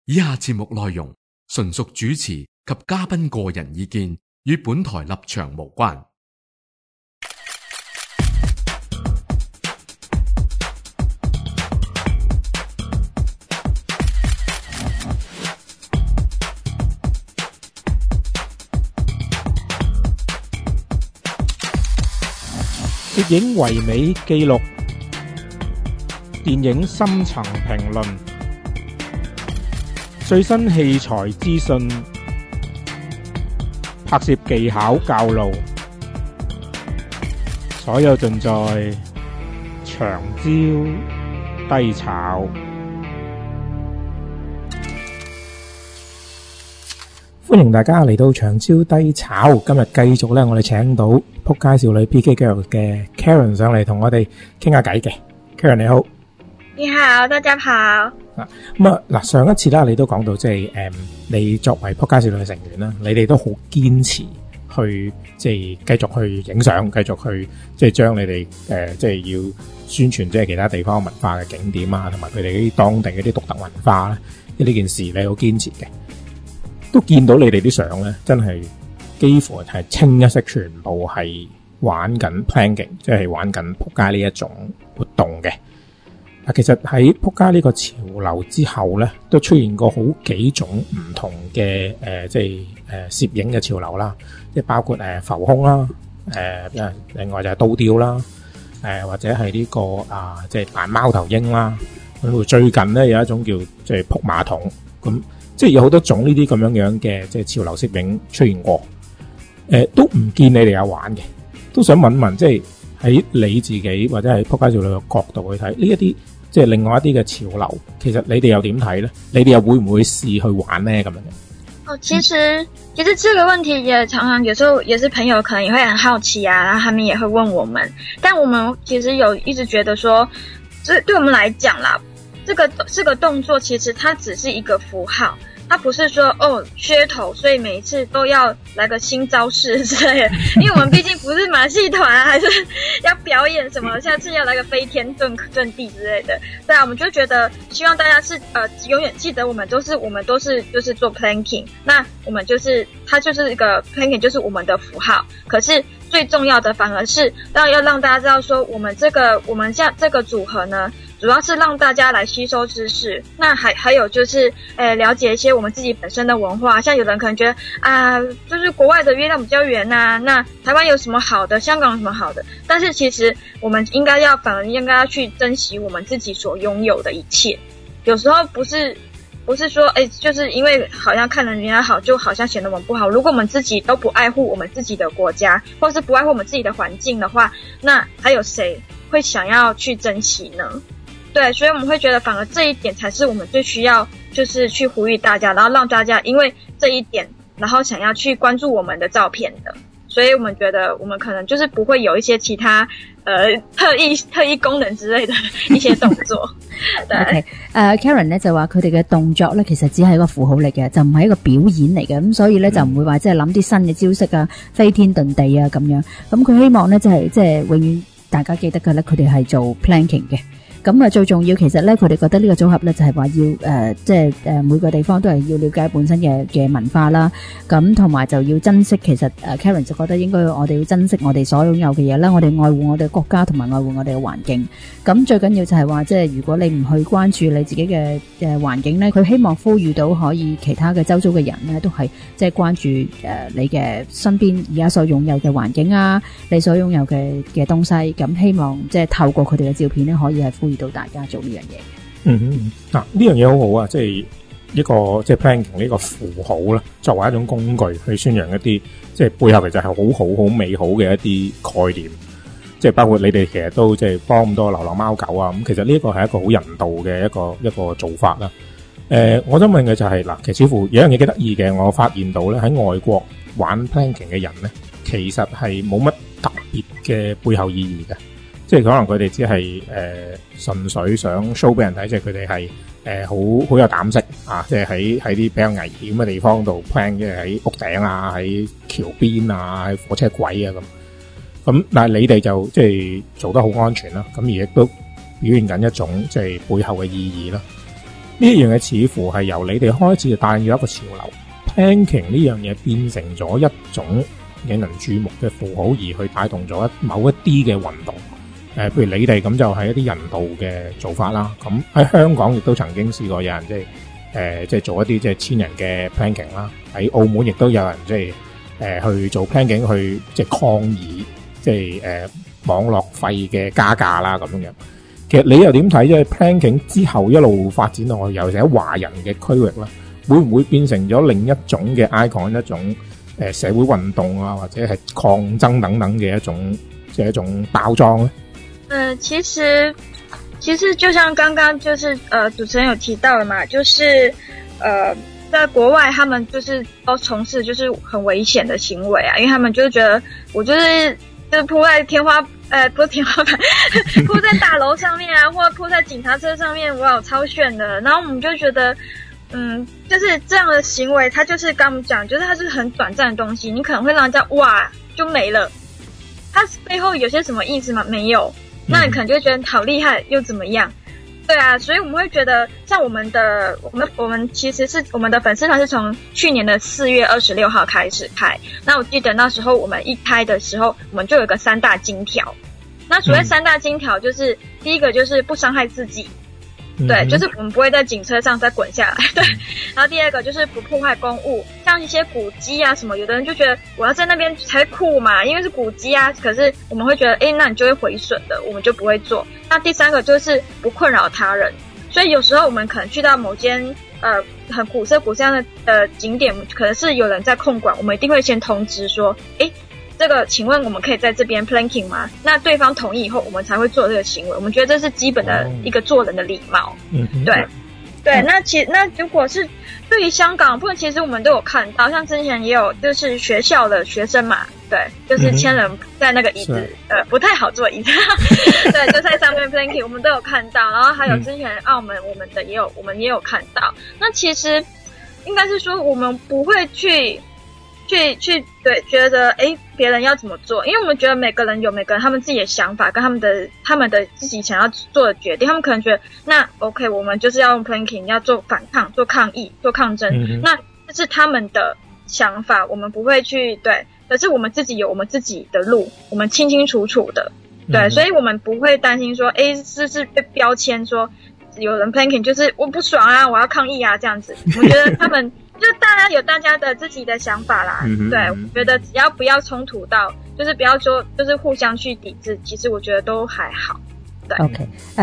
以下節目內容純屬主持及嘉賓個人意見，與本台立場無關。 攝影唯美記錄，電影深層評論，最新器材資訊，拍攝技巧教路，所有盡在長焦低炒。歡迎大家嚟到長焦低炒，今日繼續咧，我哋請到仆街少女 PK Girl 嘅 Karen 上嚟同我哋傾下偈嘅。Karen 你好。 你好，大家好。 嗱，上一次啦，你都講到即係你作為仆街少女嘅成員啦，你哋都好堅持去即係繼續去影相，繼續去即係將你哋即係要宣傳即係其他地方文化嘅景點啊，同埋佢哋啲當地嗰啲獨特文化咧，呢件事你好堅持嘅。都見到你哋啲相咧，真係幾乎係清一色，全部係玩緊 planking， 即係玩緊仆街呢一種活動嘅。其實喺仆街呢個潮流之後咧，都出現過好幾種唔同嘅即係攝影嘅潮流啦，即係包括浮空啦，另外就係倒吊啦，或者係呢個即係扮貓頭鷹啦。咁最近咧有一種叫即係仆馬桶咁。即係有好多種呢啲咁樣樣嘅即係潮流攝影出現過，都唔見你哋有玩嘅，都想問問，即係喺你自己或者係仆街少女嘅角度去睇呢一啲即係另外一啲嘅潮流，其實你哋又點睇呢？你哋又會唔會試去玩呢？咁樣嘅？ 其實這個問題也常常有時候也是朋友可能也會很好奇啊，然後他們也會問我們，但我們其實有一直覺得說，這對我們來講啦，這個動作其實它只是一個符號。它不是說噱頭，所以每一次都要來個新招式之類的，因為我們畢竟不是馬戲團啊，還是要表演什麼，下次要來個飛天遁地之類的。對啊，我們就覺得希望大家是永遠記得我們都是就是做 planking， 那我們就是它就是一個 planking 就是我們的符號，可是最重要的反而是要讓大家知道說我們像這個組合呢，主要是讓大家來吸收知識，那還有就是了解一些我們自己本身的文化，像有人可能覺得就是國外的月亮比較圓啊，那台灣有什麼好的，香港有什麼好的，但是其實我們反而應該要去珍惜我們自己所擁有的一切。有時候不是說就是因為好像看人家好，就好像顯得我們不好。如果我們自己都不愛護我們自己的國家，或是不愛護我們自己的環境的話，那還有誰會想要去珍惜呢？對，所以我們會覺得反而這一點才是我們最需要，就是去呼籲大家，然後讓大家因為這一點，然後想要去關注我們的照片的。所以我們覺得我們可能就是不會有一些其他特異功能之類的一些動作。對 ，Karen 咧就話佢哋嘅動作咧其實只係一個符號嚟嘅，就唔係一個表演嚟嘅，咁所以咧就唔會話即係諗啲新嘅招式啊、飛天遁地啊咁樣。咁佢希望咧即係永遠大家記得嘅咧，佢哋係做 planking 嘅。咁啊，最重要其實咧，佢哋覺得呢個組合咧就係話要即係每個地方都係要了解本身嘅文化啦。咁同埋就要珍惜，其實Karen 就覺得應該我哋要珍惜我哋所擁有嘅嘢啦。我哋愛護我哋嘅國家同埋愛護我哋嘅環境。咁最緊要就係話，即係如果你唔去關注你自己嘅環境咧，佢希望呼籲到可以其他嘅周遭嘅人咧，都係即係關注你嘅身邊而家所擁有嘅環境啊，你所擁有嘅東西。咁希望即係透過佢哋嘅照片咧，可以係呼籲到大家做呢樣嘢。 呢樣嘢好好啊，即係一個即係 planking 呢個符號啦，作為一種工具去宣揚一啲即係背後其實係好美好嘅一啲概念，即係包括你哋其實都即係幫咁多流浪貓狗啊，咁其實呢一個係一個好人道嘅一個做法啦。我想問嘅就係嗱，其實似乎有樣嘢幾得意嘅，我發現到咧喺外國玩 planking 嘅人咧，其實係冇乜特別嘅背後意義嘅。即係可能佢哋只係純粹想 show 俾人睇，即係佢哋係好有膽識啊！即係喺啲比較危險嘅地方度 plan， 即係喺屋頂啊、喺橋邊啊、喺火車軌啊咁。但係你哋就即係做得好安全啦，咁而亦都表現緊一種即係背後嘅意義啦。 呢一樣嘢似乎係由你哋開始就帶咗一個潮流 ，planking 呢樣嘢變成咗一種引人注目嘅符號，而去帶動咗某一啲嘅運動。譬如你哋咁就係一啲人道嘅做法啦。咁喺香港亦都曾經試過有人即係做一啲即係千人嘅 planking 啦。喺澳門亦都有人即係去做 planking 去即係抗議即係網絡費嘅加價啦咁樣。其實你又點睇？即係 planking 之後一路發展落去，尤其係喺華人嘅區域啦，會唔會變成咗另一種嘅 icon， 一種社會運動啊，或者係抗爭等等嘅一種即係一種包裝咧？ 其实就像刚刚就是主持人有提到了嘛，就是在国外他们就是都从事就是很危险的行为啊，因为他们就是觉得我就是铺在天花不是天花板铺在大楼上面啊，或者铺在警察车上面，哇超炫的。然后我们就觉得就是这样的行为，它就是刚我们讲，就是它是很短暂的东西，你可能会让人家哇就没了，它背后有些什么意思吗？没有。那你可能就会觉得好厉害又怎么样？对啊，所以我们会觉得像我们其实是我们的粉丝团是从去年的4月26号开始开。那我记得那时候我们一开的时候，我们就有个3大金条。那所谓3大金条就是第一个就是不伤害自己。对，就是我们不会在警车上再滚下来。对，然后第二个就是不破坏公物，像一些古迹啊什么，有的人就觉得我要在那边才酷嘛，因为是古迹啊。可是我们会觉得，那你就会毁损的，我们就不会做。那第三个就是不困扰他人，所以有时候我们可能去到某间很古色古香的景点，可能是有人在控管，我们一定会先通知说，这个请问我们可以在这边 planking 吗？那对方同意以后，我们才会做这个行为。我们觉得这是基本的一个做人的礼貌。对，那如果是对于香港部分，其实我们都有看到，像之前也有就是学校的学生嘛，对，就是千人在那个椅子，不太好坐椅子，对，就在上面 planking， 我们都有看到。然后还有之前澳门我们也有看到。那其实应该是说我们不会去对觉得别人要怎么做，因为我们觉得每个人有每个人他们自己的想法跟他们的自己想要做的决定，他们可能觉得那 OK 我们就是要用 planking 要做反抗做抗议做抗争，那这是他们的想法，我们不会去对，可是我们自己有我们自己的路，我们清清楚楚的，对，所以我们不会担心说是被标签说有人 planking 就是我不爽啊我要抗议啊这样子，我觉得他们就大家有大家的自己的想法啦，对，我觉得只要不要衝突到，就是不要說就是互相去抵制，其實我覺得都還好。 OK，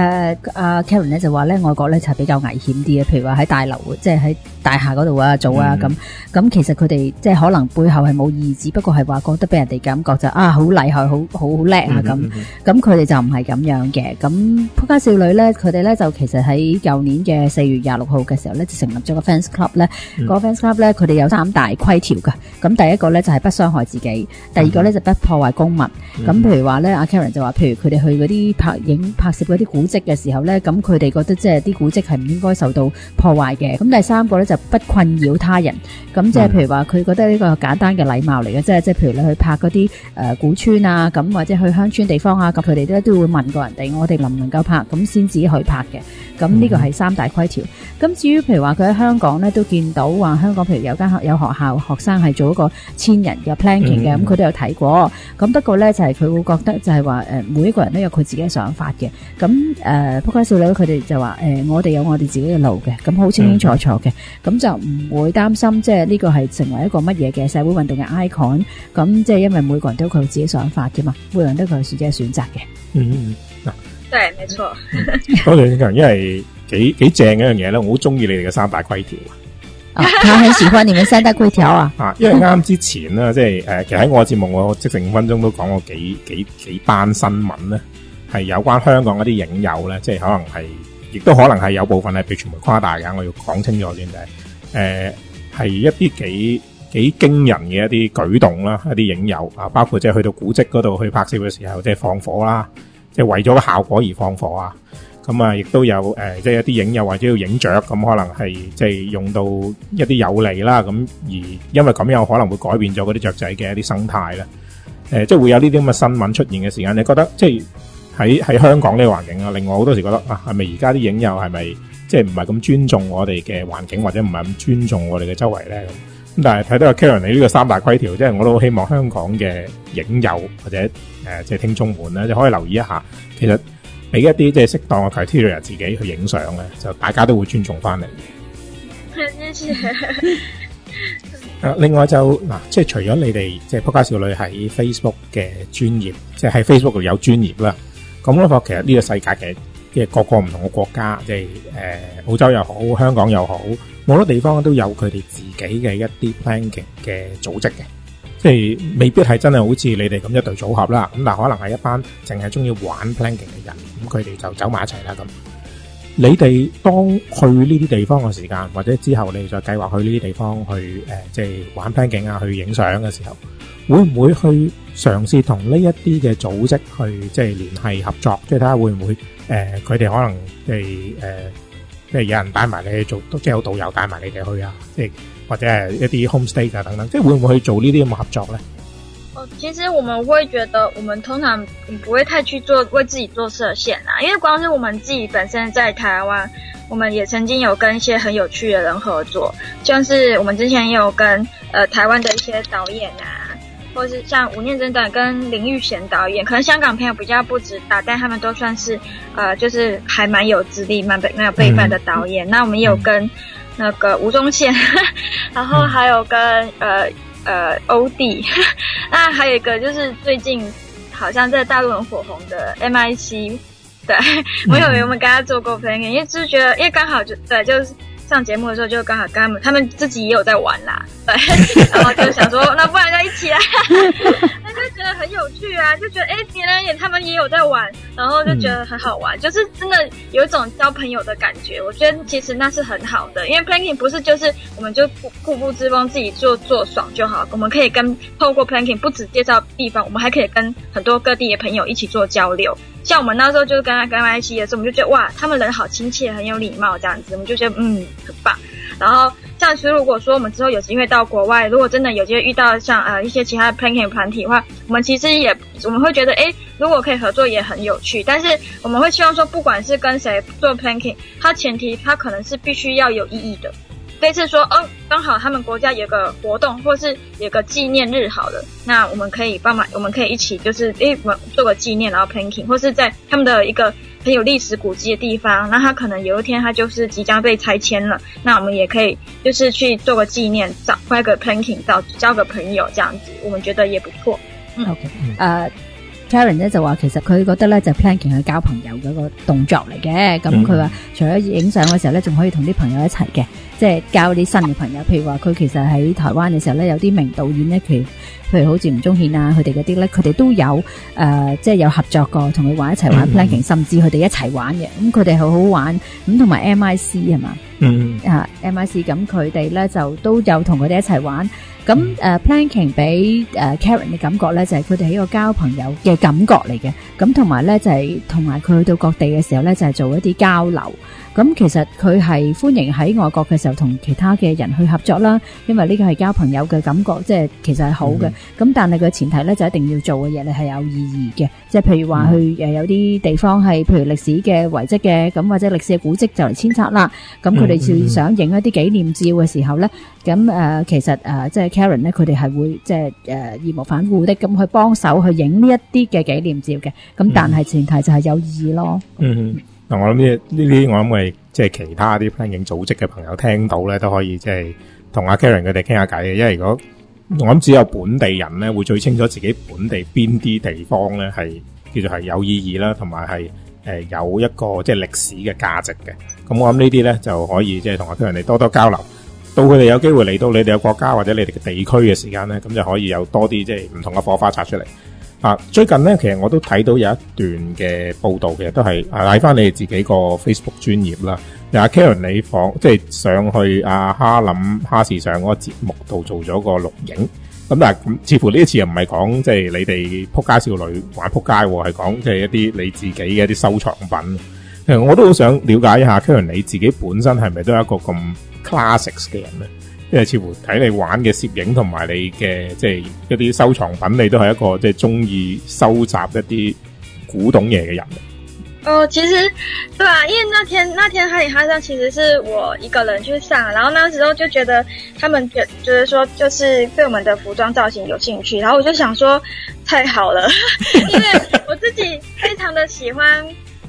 Karen 咧就話咧外國咧就係比較危險啲嘅，譬如話喺大樓即係喺大廈嗰度啊做啊咁其實佢哋即係可能背後係冇意志，不過係話覺得俾人哋感覺就好厲害好叻啊咁佢哋就唔係咁樣嘅。咁仆街少女咧佢哋咧就其實喺舊年嘅4月26號嘅時候咧就成立咗個 fans club 咧，個 fans club 咧佢哋有3大規條㗎。咁第一個咧就係不傷害自己，第二個咧就不破壞公物。咁譬如話咧阿 Karen 就話譬如佢哋去嗰啲拍攝嗰啲古蹟嘅時候咧，咁佢哋覺得即係啲古蹟係唔應該受到破壞嘅。咁第三個咧就不困擾他人。咁即係譬如話佢覺得呢個簡單嘅禮貌嚟嘅，即係譬如你去拍嗰啲古村啊，咁或者去鄉村地方啊，咁佢哋都會問過人哋，我哋能唔能夠拍，咁先至去拍嘅。咁呢個係3大規條。咁至於譬如話佢喺香港咧都見到話香港譬如有學校學生係做一個千人嘅 planking 嘅，咁佢都有睇過。咁不過咧就係佢會覺得就係話每一個人都有佢自己嘅想法嘅。咁仆街少女佢哋就話我哋有我哋自己嘅路嘅，咁好清清楚楚嘅，咁就唔會擔心即係呢個係成為一個乜嘢嘅社會運動嘅 icon。咁即係因為每個人都有佢自己想法嘅嘛，每個人都有佢自己嘅選擇嘅。 對，沒錯。 多謝Karen，因為幾正嘅一樣嘢咧，我好中意你哋嘅3大規條他很喜歡你們3大規條啊！ 因為啱之前咧，即係其實喺我嘅節目，我即成5分鐘都講過幾班新聞咧，係有關香港嗰啲影友咧，即係可能係，亦都可能係有部分係被傳媒誇大㗎。我要講清楚先，就係係一啲幾驚人嘅一啲舉動啦，一啲影友啊，包括即係去到古蹟嗰度去拍攝嘅時候，即係放火啦。即係為咗個效果而放火啊！咁啊，亦都有即係一啲影友或者要影雀咁，可能係即係用到一啲有利啦。咁而因為咁樣可能會改變咗嗰啲雀仔嘅一啲生態啦。即係會有呢啲咁嘅新聞出現嘅時間，你覺得即係喺香港呢個環境啊，令我好多時覺得啊，係咪而家啲影友係咪即係唔係咁尊重我哋嘅環境，或者唔係咁尊重我哋嘅周圍咧？咁但係睇到阿 Karen 你呢個三大規條，即係我都好希望香港嘅影友或者即係聽眾們咧，就可以留意一下，其實俾一啲即係適當嘅 criteria 自己去影相咧，就大家都會尊重翻嚟。 謝謝。 另外就嗱，即係除咗你哋即係仆街少女喺 Facebook 嘅專頁，即係喺 Facebook 度有專頁啦。咁我發覺其實呢個世界嘅各個唔同嘅國家，即係澳洲又好，香港又好，好多地方都有佢哋自己嘅一啲 planking 嘅組織嘅，即係未必係真係好似你哋咁一隊組合啦。咁但係可能係一班淨係中意玩 planking 嘅人，咁佢哋就走埋一齊啦咁。你哋當去呢啲地方嘅時間，或者之後你哋再計劃去呢啲地方去即係玩 planking 啊，去影相嘅時候，會唔會去嘗試同呢一啲嘅組織去即係聯繫合作？即係睇下會唔會佢哋可能即係有人帶埋你去做，即係有導遊帶埋你哋去啊，即係或者係一啲 homestay 啊等等，即係會唔會去做呢啲咁嘅合作咧？ 其實我們會覺得，我們通常不會太去為自己做設限啦，因為光是我們自己本身在台灣，我們也曾經有跟一些很有趣的人合作，像是我們之前也有跟台灣的一些導演啊，或是像吳念真導演跟林玉賢導演，可能香港朋友比較不知道，但他們都算是就是還蠻有資歷、蠻有輩分的導演。那我們也有跟那個吳宗憲，然後還有跟歐弟，那還有一個就是最近好像在大陸很火紅的 MIC， 對，我們跟他做過 planning， 因為就是覺得，因為剛好就是上節目的時候就剛好跟他們自己也有在玩啦，對，然後就想說那不然就一起來，那就覺得很有趣啊，就覺得別人他們也有在玩，然後就覺得很好玩，就是真的有一種交朋友的感覺，我覺得其實那是很好的，因為 planning 不是就是我們就固步自封自己做爽就好，我們可以透過 planning 不只介紹地方，我們還可以跟很多各地的朋友一起做交流，像我們那時候就跟 MIC 的時候，我們就覺得哇，他們人好親切，很有禮貌這樣子，我們就覺得很棒。然後像是如果說我們之後有機會到國外，如果真的有機會遇到像一些其他的 planking 團體的話，我們其實我們會覺得如果可以合作也很有趣，但是我們會希望說不管是跟誰做 planking， 它前提它可能是必須要有意義的，類似說剛好他們國家有個活動或是有個紀念日好了，那我們可以幫忙，我們可以一起就是我們做個紀念，然後 planking， 或是在他們的一個很有歷史古蹟的地方，那他可能有一天他就是即將被拆遷了，那我們也可以就是去做個紀念，拍個 planking 照，交個朋友這樣子，我們覺得也不錯。 OK， Karen 咧就話其實佢覺得咧就 planking 係交朋友嗰個動作嚟嘅，咁佢話除咗影相嘅時候咧，仲可以同啲朋友一齊嘅，即係交啲新嘅朋友。譬如話佢其實喺台灣嘅時候咧，有啲名導演咧，譬如好似吳宗憲啊，佢哋嗰啲咧，佢哋都有即係有合作過，同佢玩一齊玩 planking，甚至佢哋一齊玩嘅，咁佢哋好好玩。咁同埋 MIC 係嘛，MIC 咁佢哋咧就都有同佢哋一齊玩。咁planking 俾Karen 嘅感覺咧，就係佢哋係一個交朋友嘅感覺嚟嘅。咁同埋咧就係同埋佢去到各地嘅時候咧，就係做一啲交流。咁其實佢係歡迎喺外國嘅時候同其他嘅人去合作啦，因為呢個係交朋友嘅感覺，即係其實係好嘅。咁但係佢前提咧就一定要做嘅嘢，你係有意義嘅。即係譬如話去有啲地方係譬如歷史嘅遺跡嘅，咁或者歷史嘅古蹟就嚟遷拆啦。咁佢哋要想影一啲紀念照嘅時候咧，咁其實即係 Karen 咧，佢哋係會即係義無反顧的咁去幫手去影呢一啲嘅紀念照嘅。咁但係前提就係有意義咯。 嗱，我諗呢啲，我諗係即係其他啲 planking 組織嘅朋友聽到咧，都可以即係同阿 Karen 佢哋傾下偈嘅。因為如果我諗只有本地人咧，會最清楚自己本地邊啲地方咧係叫做係有意義啦，同埋係有一個即係歷史嘅價值嘅。咁我諗呢啲咧就可以即係同阿 Karen 哋多多交流。到佢哋有機會嚟到你哋嘅國家或者你哋嘅地區嘅時間咧，咁就可以有多啲即係唔同嘅火花擦出嚟。最近咧，其實我都睇到有一段嘅報道，其實都係睇翻你哋自己個 Facebook 專頁啦。由阿 Karen 你即係上去哈士上嗰個節目度做咗個錄影。咁但係似乎呢一次又唔係講即係你哋仆街少女玩仆街，係講即係一啲你自己嘅一啲收藏品。其實我都好想了解一下 Karen 你自己本身係咪都係一個咁 classics 嘅人咧？因為似乎睇你玩嘅攝影同埋你嘅即係一啲收藏品，你都係一個即係中意收集一啲古董嘢嘅人。 其实对啊，因为那天哈里哈上其实是我一个人去上，然后那时候就觉得他们觉得说就是对我们的服装造型有兴趣，然后我就想说太好了，因为我自己非常的喜欢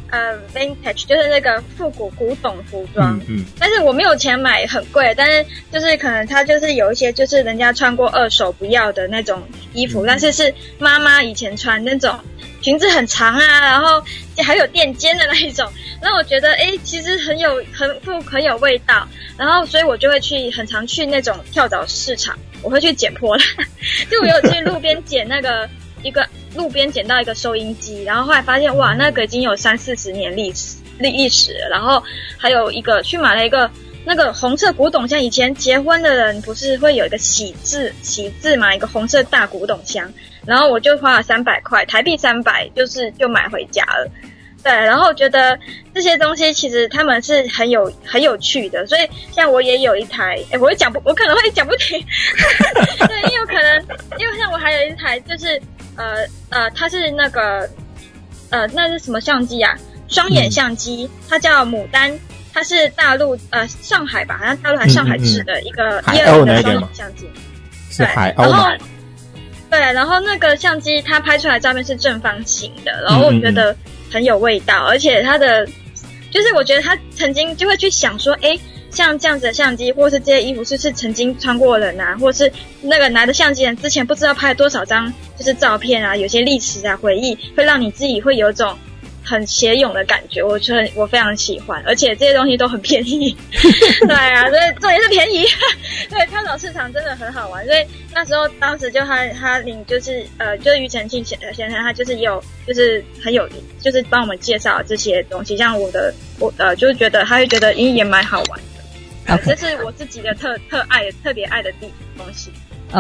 vintage， 就是那个复古古董服装，但是我没有钱买很贵，但是就是可能它就是有一些就是人家穿过二手不要的那种衣服，但是是妈妈以前穿那种裙子很长啊，然后还有垫肩的那一种，然后我觉得其实很有味道，然后所以我就会很常去那种跳蚤市场，我会去捡破烂，就我有去路边捡路边捡到一个收音机，然后后来发现哇，那个已经有30-40年历史了，然后还有一个去买了一个那个红色古董箱，以前结婚的人不是会有一个喜字嘛，一个红色大古董箱，然后我就花了300块台币300，就买回家了。对，然后我觉得这些东西其实他们是很有趣的，所以像我也有一台，我可能会讲不停，对，因为像我还有一台就是它是那个那是什么相机啊？双眼相机，它叫牡丹，它是大陆上海吧，好像大陆还上海制的一个1.2的双眼相机， 是海鸥买。 对，然后那个相机它拍出来的照片是正方形的，然后我觉得很有味道，而且它的就是我觉得他曾经就会去想说，像这样子的相机或是这些衣服是曾经穿过的人啊，或是那个拿着相机人之前不知道拍了多少张就是照片啊，有些历史啊回忆，会让你自己会有种很写咏的感觉，我觉得我非常喜欢，而且这些东西都很便宜。对啊，所以重点是便宜。对，跳蚤市场真的很好玩，所以当时就他领就是就是庾澄庆先生，他就是也有就是很有就是帮我们介绍这些东西，像我就是觉得他会觉得也蛮好玩的。Okay. 这是我自己的特别愛的東西。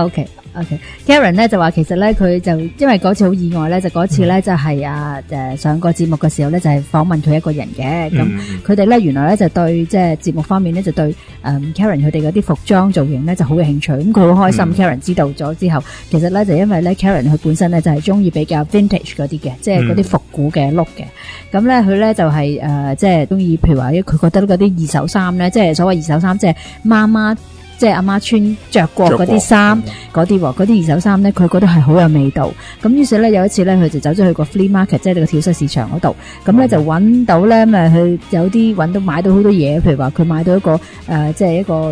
OK，Karen 咧就話其實咧佢就因為嗰次好意外咧，就嗰次咧就係上個節目嘅時候咧就係訪問佢一個人嘅，咁佢哋咧原來咧就對即係節目方面咧就對Karen 佢哋嗰啲服裝造型咧就好有興趣，咁佢好開心Karen 知道咗之後，其實咧就因為咧 Karen 佢本身咧就係中意比較 vintage 嗰啲嘅，即係嗰啲復古嘅 look 嘅，咁咧佢咧就係即係中意譬如話佢覺得嗰啲二手衫咧，即係所謂二手衫即係媽媽。即係阿媽穿着過嗰啲衫，嗰啲二手衫咧，佢覺得係好有味道。咁於是咧有一次咧，佢就走咗去個 flea market， 即係呢個跳蚤市場嗰度。咁咧就揾到咧，咪佢有啲揾到買到好多嘢，譬如話佢買到一個即係一個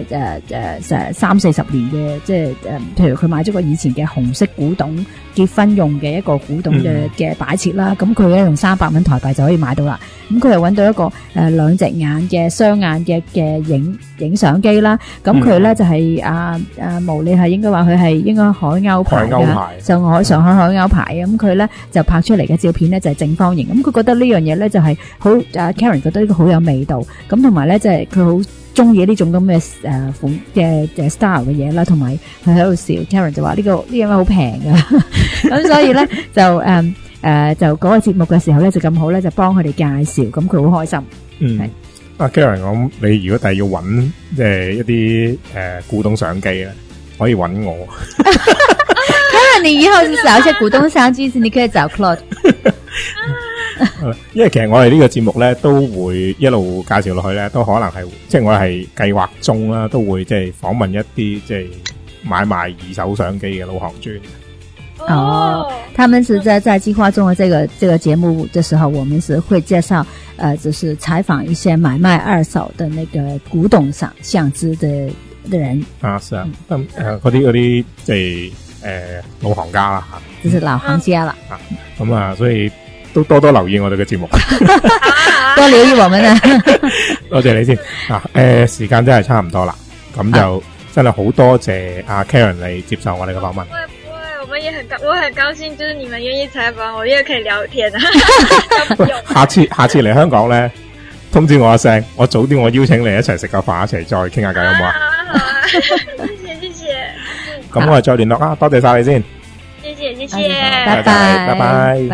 30-40年嘅，即係譬如佢買咗個以前嘅紅色古董結婚用嘅一個古董嘅擺設啦。咁佢咧用300蚊台幣就可以買到啦。咁佢又揾到一個2隻眼嘅雙眼嘅影相機啦。咁佢咧就係毛利係應該話佢係應該海鷗牌嘅，就上海海鷗牌。咁佢咧就拍出嚟嘅照片咧就係正方形。咁佢覺得呢樣嘢咧就係好Karen 覺得呢個好有味道。咁同埋咧即係佢好中意呢種咁嘅款嘅 style 嘅嘢啦，同埋佢喺度笑。Karen 就話呢樣好平㗎。咁所以咧就嗰個節目嘅時候咧就咁好咧就幫佢哋介紹，咁佢好開心。係。 Karen 講你如果第日要揾一啲古董相機咧，可以揾我。 Karen 你以後就找一些古董相機，你可以找 Claude。 因為其實我哋呢個節目咧都會一路介紹落去咧，都可能係即係我係計劃中啦，都會即係訪問一啲即係買賣二手相機嘅老行專。 他們是在計劃中的這個節目的時候，我們是會介紹就是採訪一些買賣二手的那個古董相機的人。是啊， 嗰啲即係老行家啦吓， 就是老行家啦。 咁所以都多多留意我哋嘅節目， 多留意我們啊。 多謝你先時間真係差唔多啦，咁就真係好多謝阿 Karen 嚟接受我哋嘅訪問。 我很高興，就是你們願意採訪我，因為可以聊天啊。 下次嚟香港咧，通知我一聲，我早啲我邀請你一齊食個飯，一齊再傾下偈，好唔好啊？ 好啊，謝謝。 咁我哋再聯絡啦，多謝晒你先。 謝謝， 拜拜。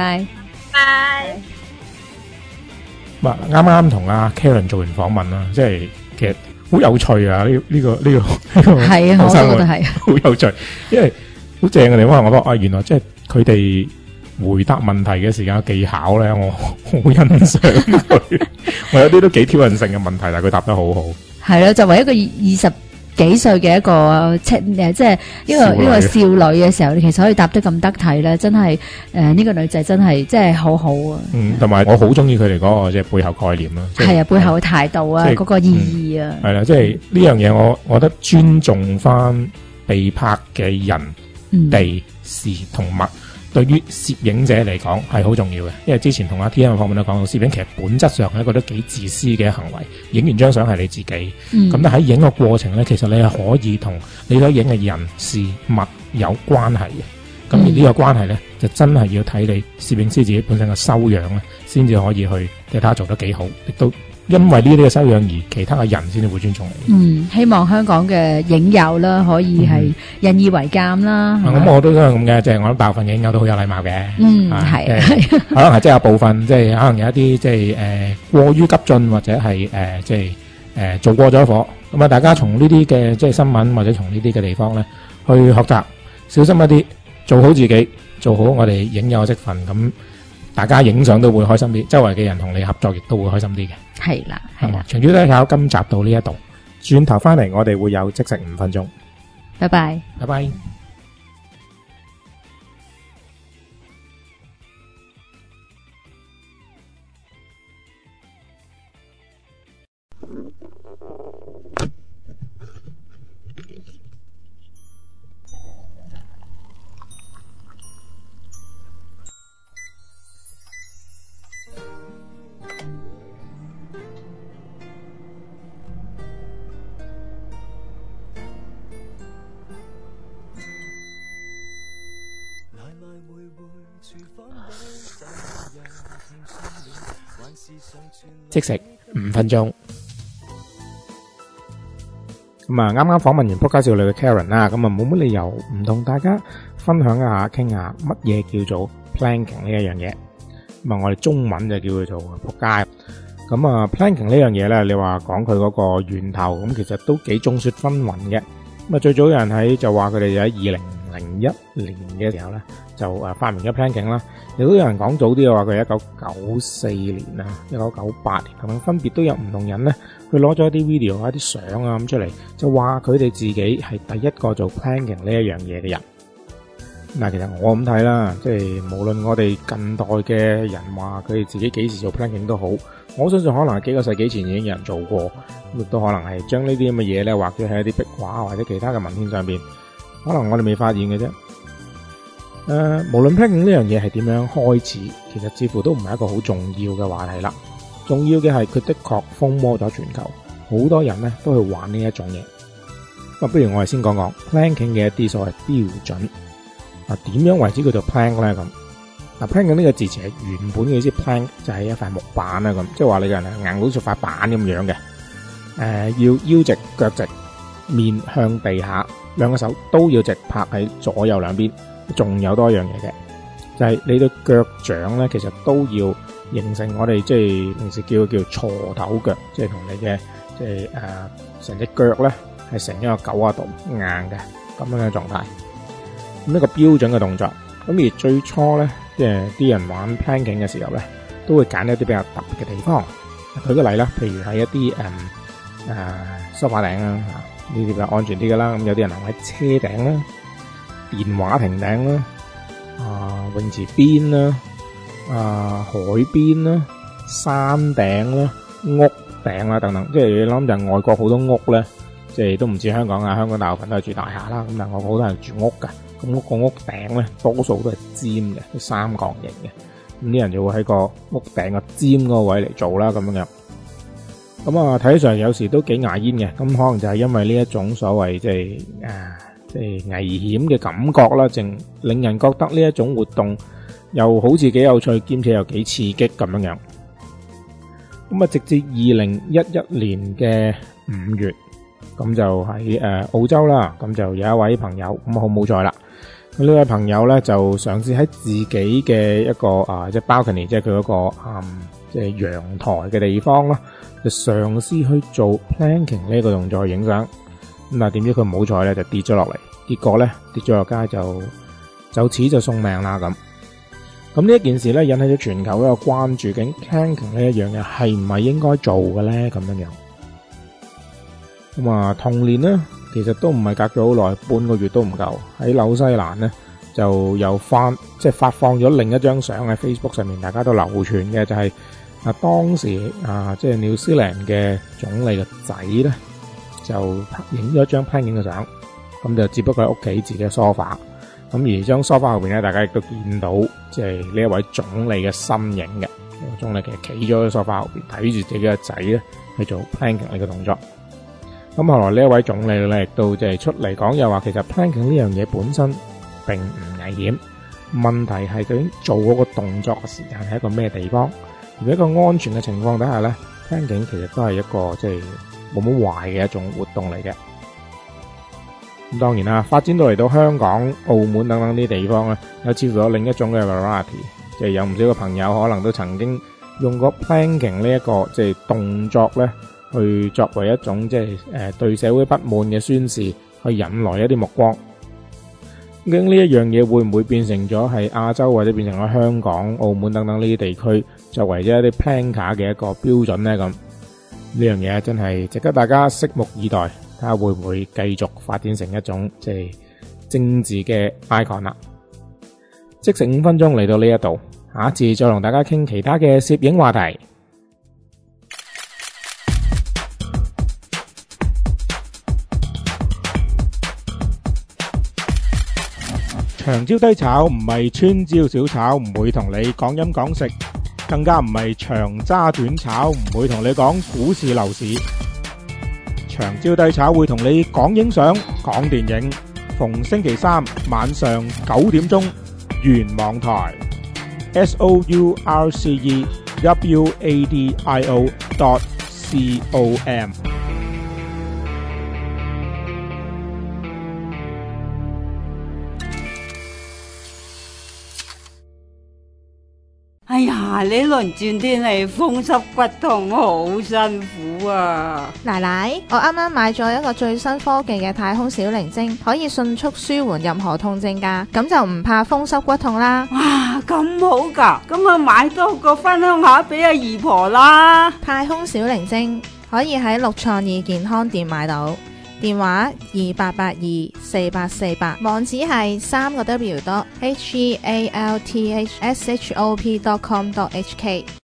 啱啱同阿 Karen 做完訪問啦，即係其實好有趣啊！呢個係啊，我覺得係好有趣，因為好正嘅地方，我覺得原來即係佢哋回答問題嘅時間嘅技巧咧，我好欣賞佢。我有啲都幾挑釁性嘅問題，但係佢答得好好。 係咯，作為一個20幾歲嘅一個即係呢個少女嘅時候，你其實可以答得咁得體咧，真係呢個女仔真係好好啊。 同埋我好中意佢哋嗰個即係背後概念啦。 係啊，背後嘅態度啊，嗰個意義啊。 係啦，即係呢樣嘢，我覺得尊重翻被拍嘅人、地、事同物。對於攝影者嚟講係好重要嘅，因為之前同阿 T M 方面都講到，攝影其實本質上係一個都幾自私嘅行為。影完張相係你自己，咁但喺影嘅過程咧，其實你係可以同你所影嘅人事物有關係嘅。咁而呢個關係咧，就真係要睇你攝影師自己本身嘅修養咧，先至可以去睇他做得幾好，亦都因為呢啲嘅修養而其他嘅人先至會尊重你。希望香港嘅影友啦，可以係引以為鑑啦。咁我都想咁嘅，即係我諗大部分影友都好有禮貌嘅。 係可能係即係有部分，即係可能有一啲即係過於急進，或者係即係做過咗火。咁啊，大家從呢啲嘅即係新聞或者從呢啲嘅地方咧，去學習，小心一啲，做好自己，做好我哋影友嘅職份。咁大家影相都會開心啲，周圍嘅人同你合作亦都會開心啲嘅。 係啦，係啦。 長主都考今集到呢一度，轉頭翻嚟我哋會有即食5分鐘。 拜拜， 拜拜。即食5分鐘。咁啊，啱啱訪問完仆街少女嘅 Karen 啦，咁啊冇乜理由唔同大家分享一下，傾下乜嘢叫做 planking 呢一樣嘢。咁啊，我哋中文就叫佢做仆街。咁啊 planking 呢樣嘢咧，你話講佢嗰個源頭，咁其實都幾眾說紛紜嘅。咁啊，最早有人喺就話佢哋喺2001年嘅時候咧，就發明咗 planking 啦。亦都有人講早啲嘅話，佢係1994年啊、1998年咁樣，分別都有唔同人咧，佢攞咗一啲 video 一啲相啊咁出嚟，就話佢哋自己係第一個做 planking 呢一樣嘢嘅人。嗱，其實我咁睇啦，即係無論我哋近代嘅人話佢哋自己幾時做 planking 都好，我相信可能係幾個世紀前已經有人做過，亦都可能係將呢啲咁嘅嘢咧，或者係一啲壁畫或者其他嘅文獻上邊，可能我哋未發現嘅啫。無論 planking 呢樣嘢係點樣開始，其實似乎都唔係一個好重要嘅話題啦。重要嘅係佢的確風靡咗全球，好多人咧都去玩呢一種嘢。咁不如我哋先講講 planking 嘅一啲所謂標準。點樣為之叫做 plank 咧？咁plank 呢個字詞係原本嘅意思 plank 就係一塊木板啦，咁即係話你個人係硬到似塊板咁樣嘅。要腰直腳直，面向地下，兩個手都要直拍喺左右兩邊。仲有多一樣嘢嘅，就係你對腳掌咧，其實都要形成我哋即係平時叫鋤頭腳，即係同你嘅即係成隻腳咧係成一個90度硬嘅咁樣嘅狀態。咁一個標準嘅動作。咁而最初咧，即係啲人玩 planking 嘅時候咧，都會揀一啲比較特別嘅地方。舉個例啦，譬如係一啲梳化頂啦，呢啲比較安全啲噶啦。咁有啲人行喺車頂啦。電話亭頂啦，泳池邊啦，海邊啦，山頂啦，屋頂啦等等，即係你諗就外國好多屋咧，即係都唔似香港啊，香港大部分都係住大廈啦，咁但係我好多人住屋噶，咁個屋頂咧多數都係尖嘅，三角形嘅，咁啲人就會喺個屋頂個尖嗰個位嚟做啦，咁樣。咁啊睇上有時都幾牙煙嘅，咁可能就係因為呢一種所謂即係危險嘅感覺啦，淨令人覺得呢一種活動又好似幾有趣，兼且又幾刺激咁樣樣。咁啊，直至2011年嘅5月，咁就喺澳洲啦，咁就有一位朋友咁好冇在啦。咁呢位朋友咧就嘗試喺自己嘅一個即係 balcony， 即係佢嗰個即係陽台嘅地方啦，就嘗試去做 planking 呢個動作去影相。咁啊，點知佢唔好彩咧，就跌咗落嚟，結果咧跌咗落街就此就送命啦咁。 咁呢一件事咧引起咗全球一個關注，究竟 planking 呢一樣嘢係唔係應該做嘅咧？咁樣樣。咁啊，同年呢，其實都唔係隔咗好耐，半個月都唔夠，喺紐西蘭呢，就又發放咗另一張相喺 Facebook 上面，大家都流傳嘅就係當時即係紐西蘭嘅總理嘅仔咧，就影咗一張 planking 嘅相，咁就只不過喺屋企自己嘅 sofa， 咁而張 sofa 後邊咧，大家亦都見到即係呢一位總理嘅身影嘅，總理其實企咗喺 sofa 後邊睇住自己嘅仔咧去做 planking 呢個動作。咁後來呢一位總理咧亦都即係出嚟講，又話其實 planking 呢樣嘢本身並唔危險，問題係究竟做嗰個動作嘅時間係一個咩地方，而喺一個安全嘅情況底下咧 planking 其實都係一個即係冇乜壞嘅一種活動嚟嘅。咁當然啦，發展到嚟到香港、澳門等等啲地方咧，有似乎有另一種嘅 variety， 即係有唔少嘅朋友可能都曾經用過 planking 呢一個即係動作咧，去作為一種即係對社會不滿嘅宣示，去引來一啲目光。究竟呢一樣嘢會唔會變成咗係亞洲或者變成咗香港、澳門等等呢啲地區作為咗一啲 planker 嘅一個標準呢？咁呢樣嘢真係值得大家拭目以待，睇下會唔會繼續發展成一種即係政治嘅 icon 啦。即食5分鐘嚟到呢一度，下一次再同大家傾其他嘅攝影話題。長招低炒唔係穿招小炒，唔會同你講飲講食，更加唔係長揸短炒，唔會同你講股市樓市。長招低炒會同你講影相、講電影，逢星期三晚上9點鐘，原網台 SOURCEWADIO.com。 哎呀，呢輪轉天氣風濕骨痛，好辛苦啊！ 奶奶，我啱啱買咗一個最新科技嘅太空小靈精，可以迅速舒緩任何痛症㗎，咁就唔怕風濕骨痛啦。 哇，咁好㗎，咁我買多個分享下俾阿姨婆啦。 太空小靈精可以喺6創意健康店買到。電話28824848，網址係3個W.HEALTHSHOP.com.HK。